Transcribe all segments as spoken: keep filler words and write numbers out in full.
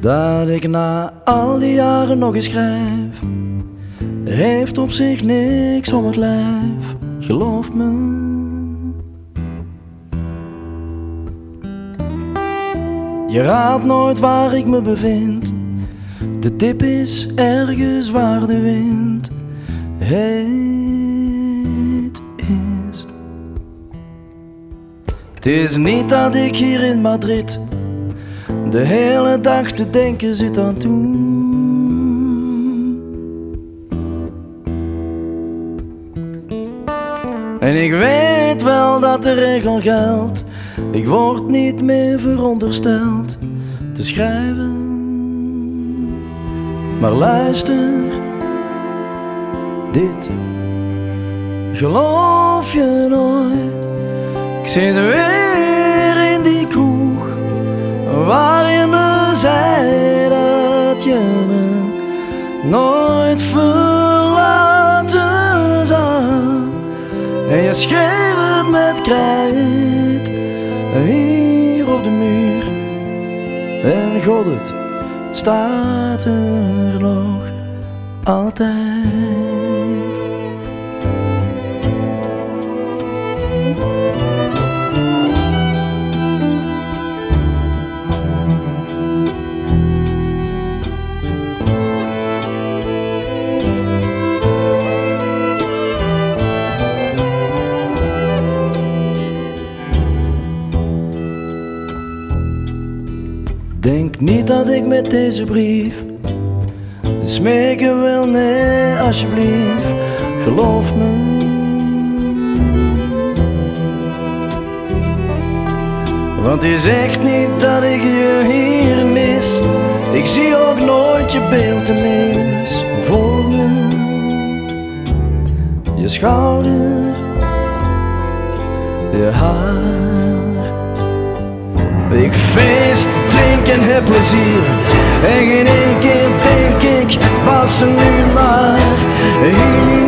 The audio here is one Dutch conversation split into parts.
Dat ik na al die jaren nog eens schrijf, heeft op zich niks om het lijf, geloof me. Je raadt nooit waar ik me bevind, de tip is ergens waar de wind heet is. Het is niet dat ik hier in Madrid de hele dag te denken zit aan toen. En ik weet wel dat de regel geldt, ik word niet meer verondersteld te schrijven. Maar luister, dit geloof je nooit. Ik zit weer in die kroeg waar je me zei dat je me nooit verlaten zou. En je schreef het met krijt hier op de muur. En God, het staat er nog altijd. Denk niet dat ik met deze brief smeken wil, nee alsjeblieft, geloof me. Want je zegt niet dat ik je hier mis, ik zie ook nooit je beeld te mis voor me. Je schouder, je haar. Ik feest, drink en heb plezier, en geen één keer denk ik, was ze nu maar hier.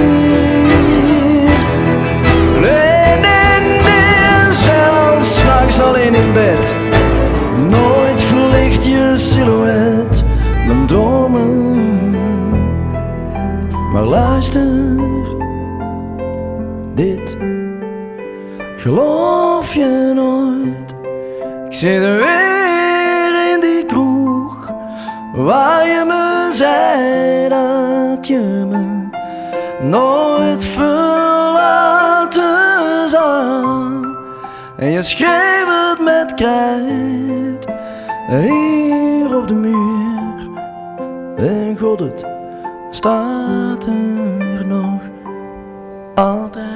Nee, nee, nee, zelfs 's nachts alleen in bed, nooit verlicht je silhouet mijn dromen. Maar luister, dit geloof je nooit. Ik zit weer in die kroeg waar je me zei dat je me nooit verlaten zou. En je schreef het met krijt hier op de muur. En God, het staat er nog altijd.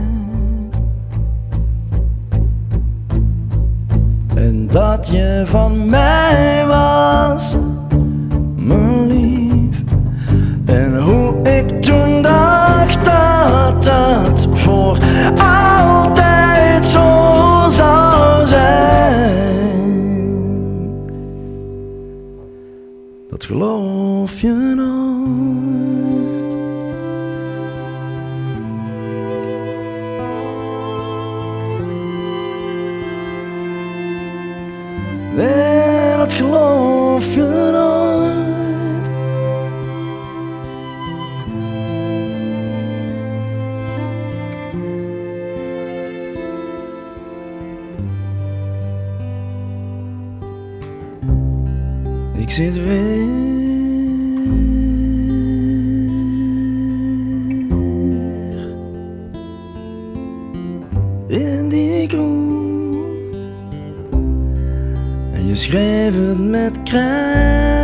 En dat je van mij was, mijn lief. En hoe ik toen dacht dat dat voor altijd zo zou zijn. Dat geloof je nooit. Nee, dat geloof je nooit. Ik zit weer in die kroeg. Je schreef het met krijt.